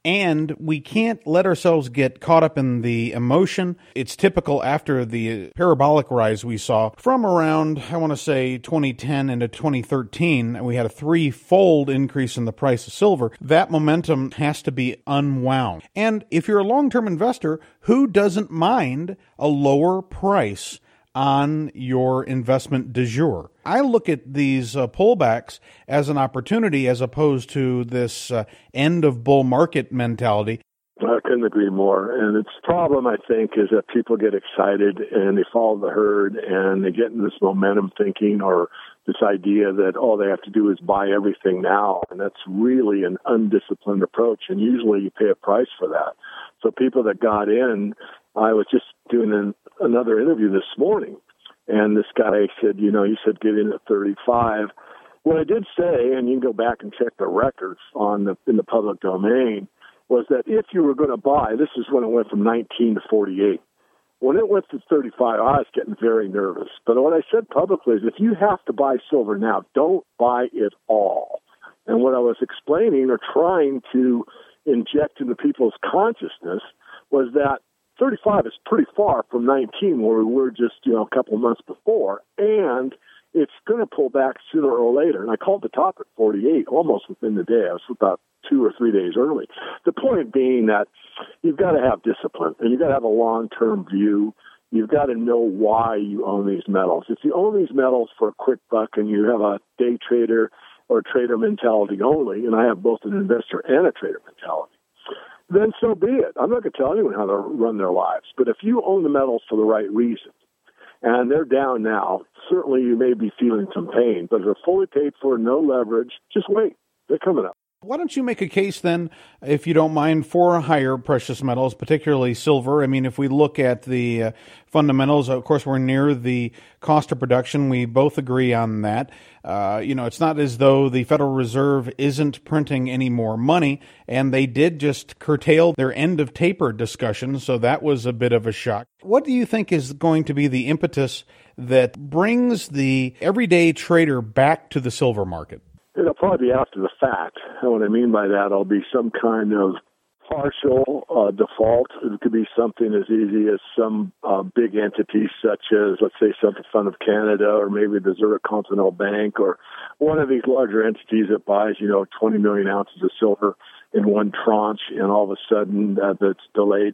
[SPEAKER 1] And we can't let ourselves get caught up in the emotion. It's typical after the parabolic rise we saw from around, I want to say, 2010 into 2013. We had a threefold increase in the price of silver. That momentum has to be unwound. And if you're a long-term investor, who doesn't mind a lower price on your investment du jour? I look at these pullbacks as an opportunity as opposed to this end of bull market mentality.
[SPEAKER 3] I couldn't agree more. And its problem, I think, is that people get excited and they follow the herd and they get into this momentum thinking or this idea that all they have to do is buy everything now. And that's really an undisciplined approach. And usually you pay a price for that. So people that got in, I was just doing another interview this morning. And this guy said, you said get in at 35. What I did say, and you can go back and check the records in the public domain, was that if you were going to buy, this is when it went from 19 to 48. When it went to 35, I was getting very nervous. But what I said publicly is if you have to buy silver now, don't buy it all. And what I was explaining or trying to inject into people's consciousness was that 35 is pretty far from 19, where we were just, a couple of months before, and it's going to pull back sooner or later. And I called the top at 48 almost within the day. I was about 2 or 3 days early. The point being that you've got to have discipline, and you've got to have a long-term view. You've got to know why you own these metals. If you own these metals for a quick buck and you have a day trader or trader mentality only, and I have both an investor and a trader mentality, then so be it. I'm not going to tell anyone how to run their lives. But if you own the metals for the right reason, and they're down now, certainly you may be feeling some pain. But if they're fully paid for, no leverage, just wait. They're coming up.
[SPEAKER 1] Why don't you make a case then, if you don't mind, for higher precious metals, particularly silver? I mean, if we look at the fundamentals, of course, we're near the cost of production. We both agree on that. It's not as though the Federal Reserve isn't printing any more money, and they did just curtail their end of taper discussion, so that was a bit of a shock. What do you think is going to be the impetus that brings the everyday trader back to the silver market?
[SPEAKER 3] It'll probably be after the fact. And what I mean by that, it'll be some kind of partial default. It could be something as easy as some big entity such as, let's say, Central Fund of Canada or maybe the Zurich Continental Bank or one of these larger entities that buys, 20 million ounces of silver in one tranche, and all of a sudden that's delayed.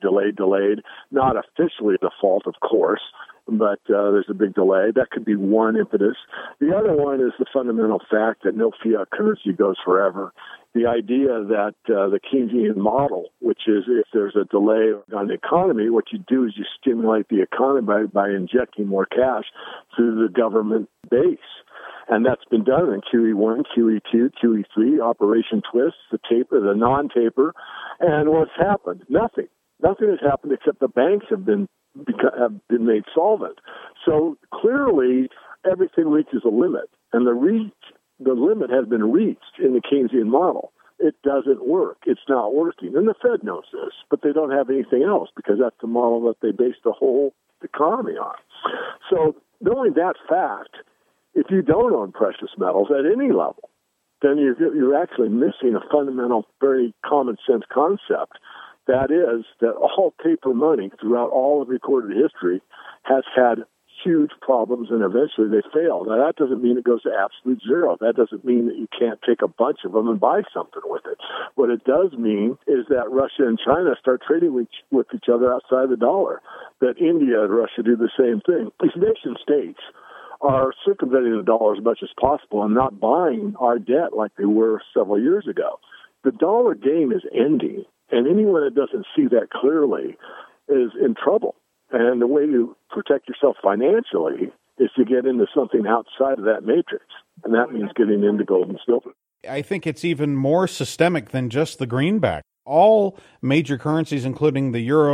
[SPEAKER 3] Not officially a default, of course, but there's a big delay. That could be one impetus. The other one is the fundamental fact that no fiat currency goes forever. The idea that the Keynesian model, which is if there's a delay on the economy, what you do is you stimulate the economy by injecting more cash through the government base. And that's been done in QE1, QE2, QE3, Operation Twist, the taper, the non-taper. And what's happened? Nothing. Nothing has happened except the banks have been made solvent. So clearly, everything reaches a limit, and the limit has been reached in the Keynesian model. It doesn't work. It's not working. And the Fed knows this, but they don't have anything else because that's the model that they base the whole economy on. So knowing that fact, if you don't own precious metals at any level, then you're actually missing a fundamental, very common sense concept. That is that all paper money throughout all of recorded history has had huge problems, and eventually they fail. Now, that doesn't mean it goes to absolute zero. That doesn't mean that you can't take a bunch of them and buy something with it. What it does mean is that Russia and China start trading with each other outside the dollar, that India and Russia do the same thing. These nation states are circumventing the dollar as much as possible and not buying our debt like they were several years ago. The dollar game is ending, and anyone that doesn't see that clearly is in trouble. And the way to protect yourself financially is to get into something outside of that matrix, and that means getting into gold and silver.
[SPEAKER 1] I think it's even more systemic than just the greenback. All major currencies, including the euro,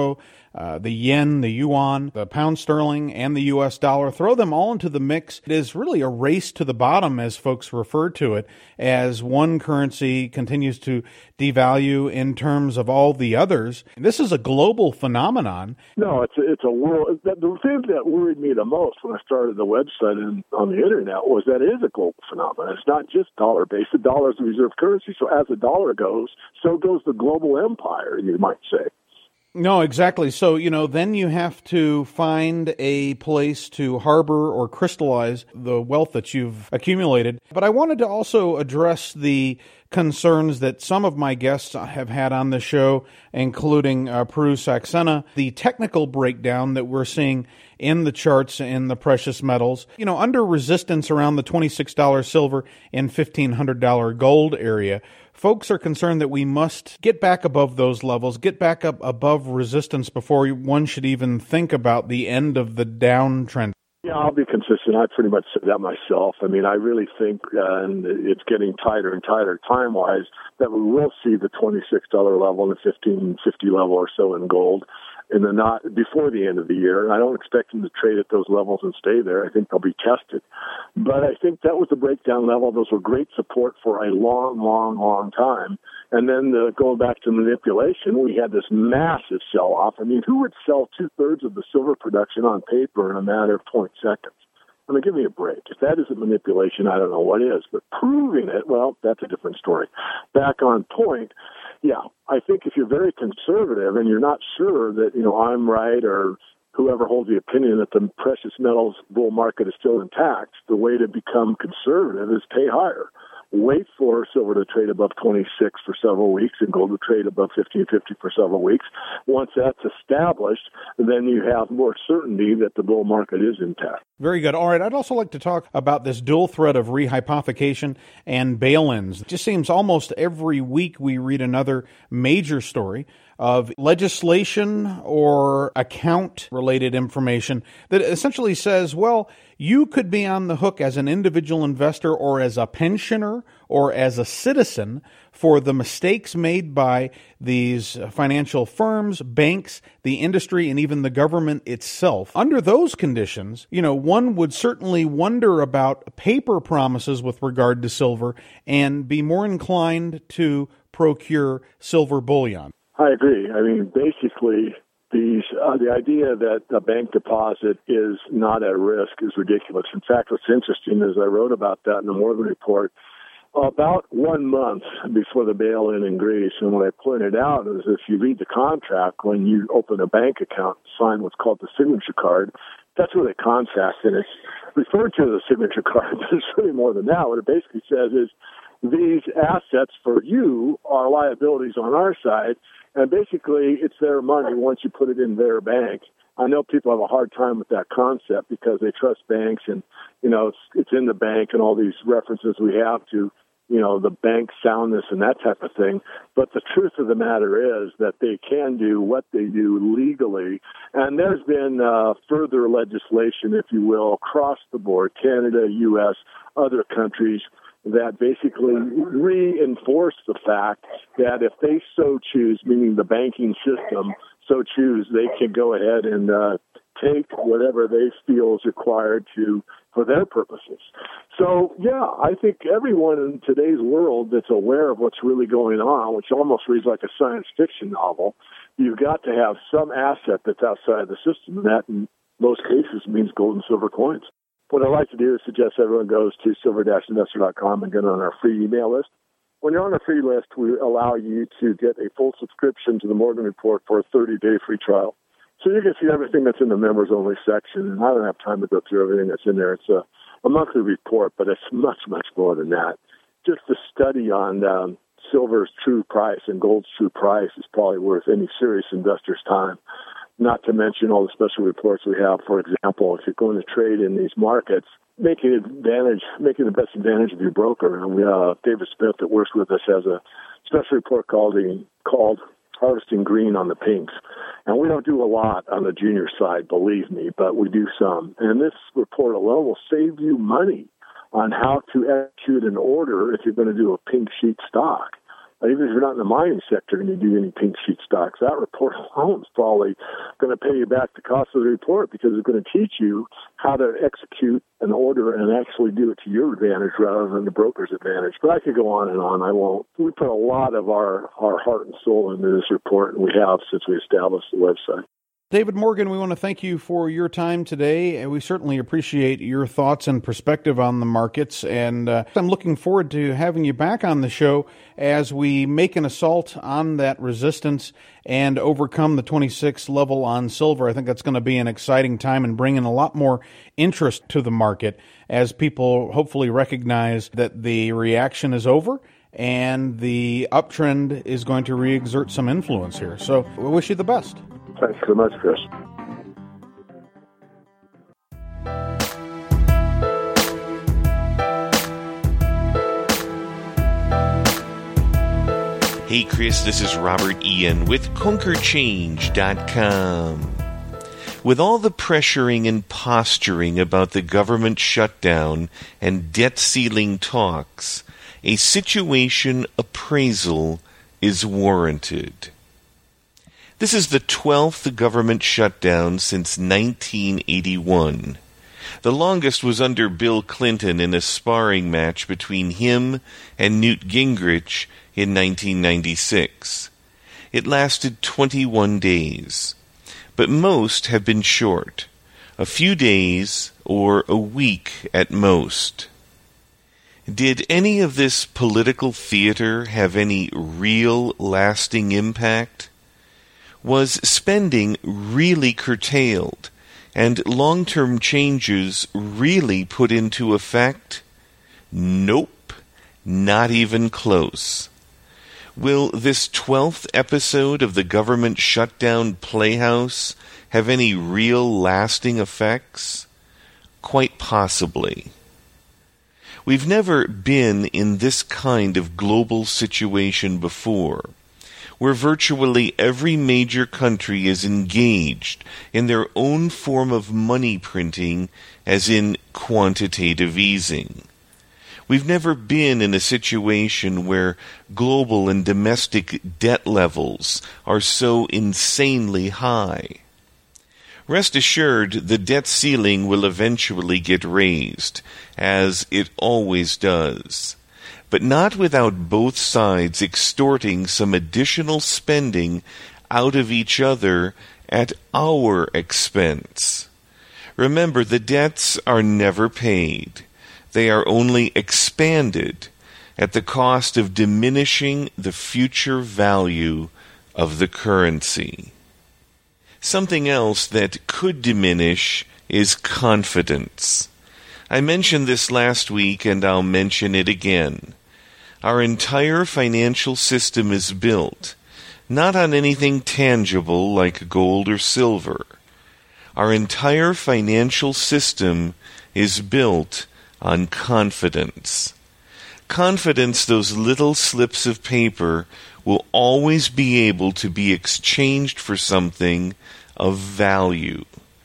[SPEAKER 1] the yen, the yuan, the pound sterling, and the U.S. dollar. Throw them all into the mix. It is really a race to the bottom, as folks refer to it, as one currency continues to devalue in terms of all the others. This is a global phenomenon.
[SPEAKER 3] No, it's a world. The thing that worried me the most when I started the website and on the internet was that it is a global phenomenon. It's not just dollar-based. The dollar is the reserve currency, so as the dollar goes, so goes the global empire, you might say.
[SPEAKER 1] No, exactly. So, then you have to find a place to harbor or crystallize the wealth that you've accumulated. But I wanted to also address the concerns that some of my guests have had on the show, including Prue Saxena, the technical breakdown that we're seeing in the charts in the precious metals. Under resistance around the $26 silver and $1,500 gold area, folks are concerned that we must get back above those levels, get back up above resistance before one should even think about the end of the downtrend.
[SPEAKER 3] Yeah, I'll be consistent. I pretty much said that myself. I mean, I really think, and it's getting tighter and tighter time-wise, that we will see the $26 level and the $1,550 level or so in gold in the not before the end of the year. And I don't expect them to trade at those levels and stay there. I think they'll be tested. But I think that was the breakdown level. Those were great support for a long, long, long time. And then going back to manipulation, we had this massive sell-off. I mean, who would sell two-thirds of the silver production on paper in a matter of 0.2 seconds? I mean, give me a break. If that isn't manipulation, I don't know what is. But proving it, well, that's a different story. Back on point, yeah, I think if you're very conservative and you're not sure that, I'm right or whoever holds the opinion that the precious metals bull market is still intact, the way to become conservative is pay higher. Wait for silver to trade above 26 for several weeks and gold to trade above 1550 for several weeks. Once that's established, then you have more certainty that the bull market is intact.
[SPEAKER 1] Very good. All right, I'd also like to talk about this dual threat of rehypothecation and bail-ins. It just seems almost every week we read another major story of legislation or account-related information that essentially says, well, you could be on the hook as an individual investor or as a pensioner or as a citizen for the mistakes made by these financial firms, banks, the industry, and even the government itself. Under those conditions, one would certainly wonder about paper promises with regard to silver and be more inclined to procure silver bullion.
[SPEAKER 3] I agree. I mean, basically, the idea that a bank deposit is not at risk is ridiculous. In fact, what's interesting is I wrote about that in the Morgan Report about 1 month before the bail-in Greece. And what I pointed out is if you read the contract, when you open a bank account, sign what's called the signature card, that's really a contract. And it's referred to as a signature card, but it's really more than that. What it basically says is these assets for you are liabilities on our side. And basically, it's their money once you put it in their bank. I know people have a hard time with that concept because they trust banks and, it's in the bank and all these references we have to, the bank soundness and that type of thing. But the truth of the matter is that they can do what they do legally. And there's been further legislation, if you will, across the board, Canada, U.S., other countries, that basically reinforce the fact that if they so choose, meaning the banking system so choose, they can go ahead and take whatever they feel is required for their purposes. So, yeah, I think everyone in today's world that's aware of what's really going on, which almost reads like a science fiction novel, you've got to have some asset that's outside the system, and that in most cases means gold and silver coins. What I'd like to do is suggest everyone goes to silver-investor.com and get on our free email list. When you're on our free list, we allow you to get a full subscription to the Morgan Report for a 30-day free trial. So you can see everything that's in the members-only section, and I don't have time to go through everything that's in there. It's a monthly report, but it's much, much more than that. Just the study on silver's true price and gold's true price is probably worth any serious investor's time. Not to mention all the special reports we have. For example, if you're going to trade in these markets, making the best advantage of your broker. And David Smith that works with us has a special report called Harvesting Green on the Pinks. And we don't do a lot on the junior side, believe me, but we do some. And this report alone will save you money on how to execute an order if you're going to do a pink sheet stock. Even if you're not in the mining sector and you do any pink sheet stocks, that report alone is probably going to pay you back the cost of the report, because it's going to teach you how to execute an order and actually do it to your advantage rather than the broker's advantage. But I could go on and on. I won't. We put a lot of our heart and soul into this report, and we have since we established the website.
[SPEAKER 1] David Morgan, we want to thank you for your time today, and we certainly appreciate your thoughts and perspective on the markets, and I'm looking forward to having you back on the show as we make an assault on that resistance and overcome the 26 level on silver. I think that's going to be an exciting time and bring in a lot more interest to the market as people hopefully recognize that the reaction is over and the uptrend is going to re-exert some influence here. So we wish you the best.
[SPEAKER 3] Thanks so much, Chris.
[SPEAKER 4] Hey, Chris, this is Robert Ian with ConquerChange.com. With all the pressuring and posturing about the government shutdown and debt ceiling talks, a situation appraisal is warranted. This is the 12th government shutdown since 1981. The longest was under Bill Clinton in a sparring match between him and Newt Gingrich in 1996. It lasted 21 days, but most have been short, a few days or a week at most. Did any of this political theater have any real lasting impact? Was spending really curtailed and long-term changes really put into effect? Nope, not even close. Will this 12th episode of the government shutdown playhouse have any real lasting effects? Quite possibly. We've never been in this kind of global situation before, where virtually every major country is engaged in their own form of money printing, as in quantitative easing. We've never been in a situation where global and domestic debt levels are so insanely high. Rest assured, the debt ceiling will eventually get raised, as it always does, but not without both sides extorting some additional spending out of each other at our expense. Remember, the debts are never paid. They are only expanded at the cost of diminishing the future value of the currency. Something else that could diminish is confidence. I mentioned this last week, and I'll mention it again. Our entire financial system is built not on anything tangible like gold or silver. Our entire financial system is built on confidence. Confidence those little slips of paper will always be able to be exchanged for something of value.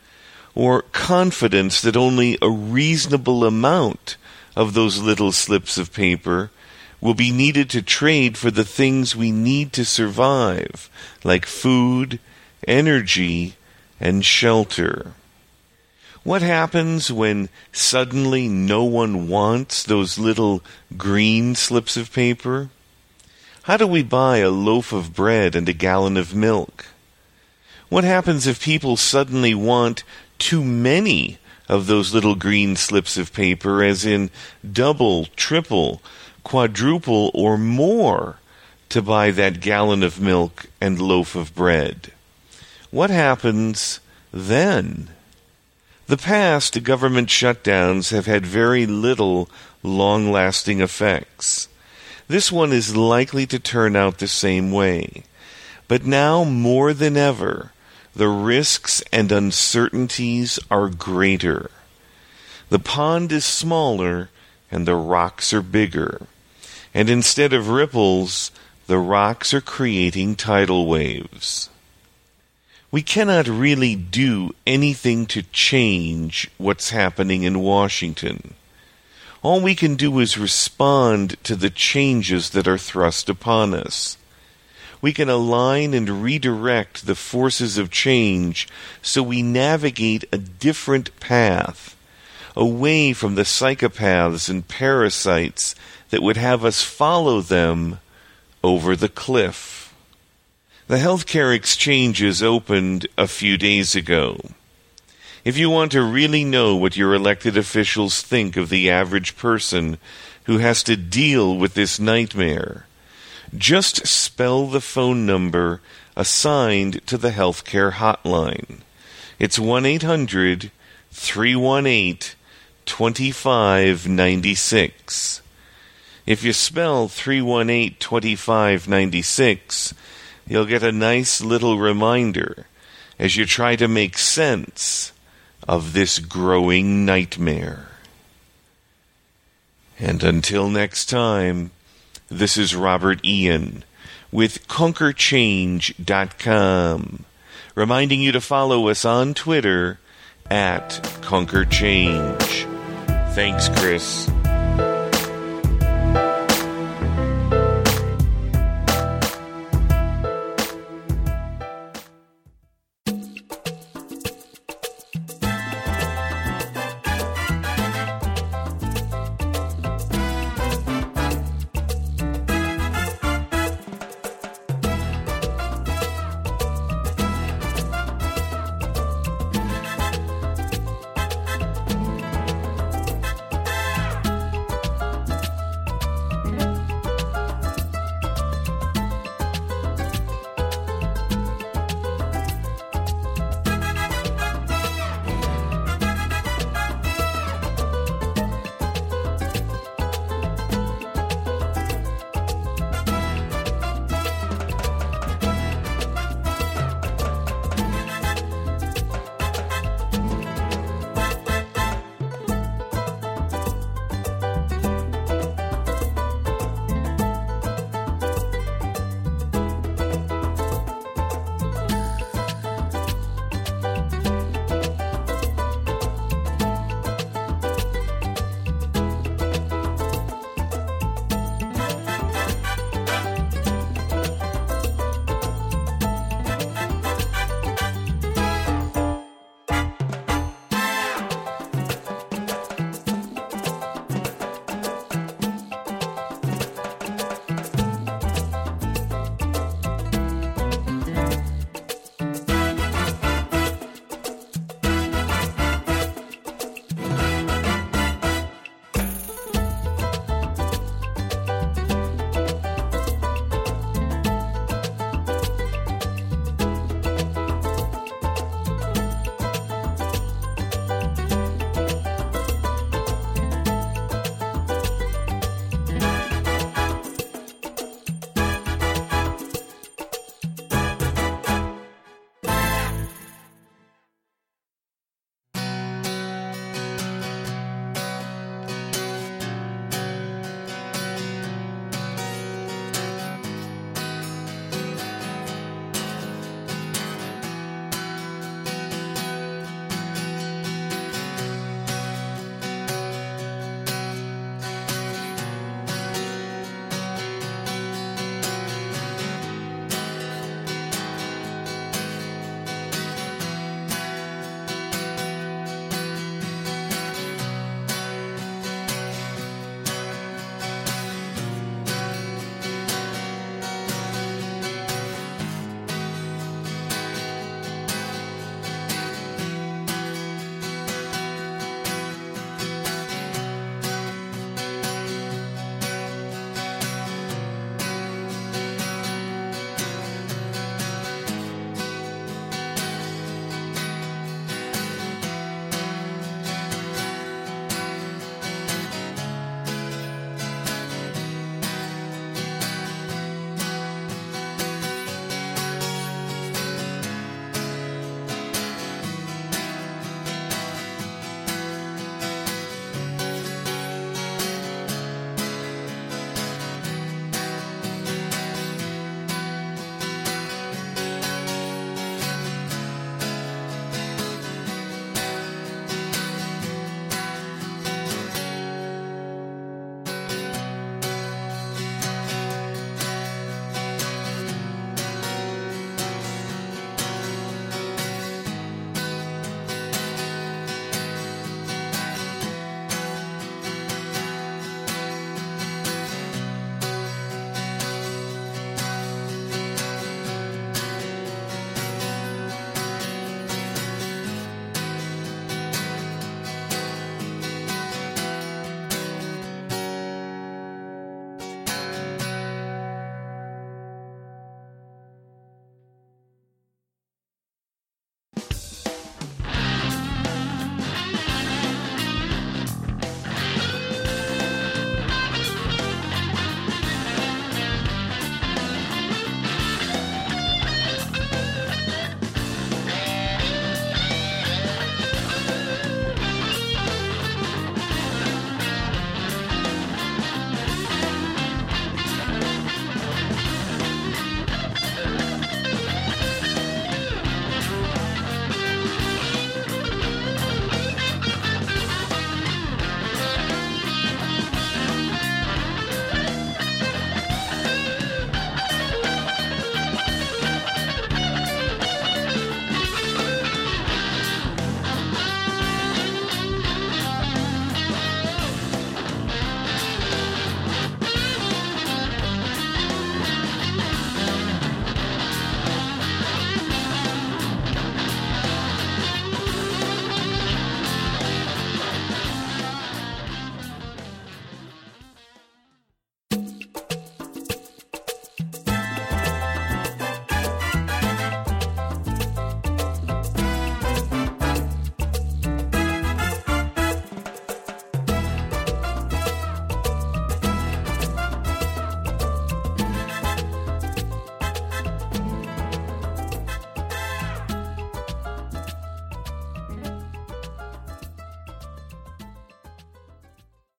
[SPEAKER 4] Or confidence that only a reasonable amount of those little slips of paper will be needed to trade for the things we need to survive, like food, energy, and shelter. What happens when suddenly no one wants those little green slips of paper? How do we buy a loaf of bread and a gallon of milk? What happens if people suddenly want too many of those little green slips of paper, as in double, triple, quadruple, or more, to buy that gallon of milk and loaf of bread? What happens then? The past government shutdowns have had very little long-lasting effects. This one is likely to turn out the same way. But now, more than ever, the risks and uncertainties are greater. The pond is smaller and the rocks are bigger. And instead of ripples, the rocks are creating tidal waves. We cannot really do anything to change what's happening in Washington. All we can do is respond to the changes that are thrust upon us. We can align and redirect the forces of change so we navigate a different path, away from the psychopaths and parasites that would have us follow them over the cliff. The healthcare exchanges opened a few days ago. If you want to really know what your elected officials think of the average person who has to deal with this nightmare, just spell the phone number assigned to the healthcare hotline. It's 1-800-318-2596. If you spell 318-2596, you'll get a nice little reminder as you try to make sense of this growing nightmare. And until next time, this is Robert Ian with ConquerChange.com, reminding you to follow us on Twitter @ConquerChange. Thanks, Chris.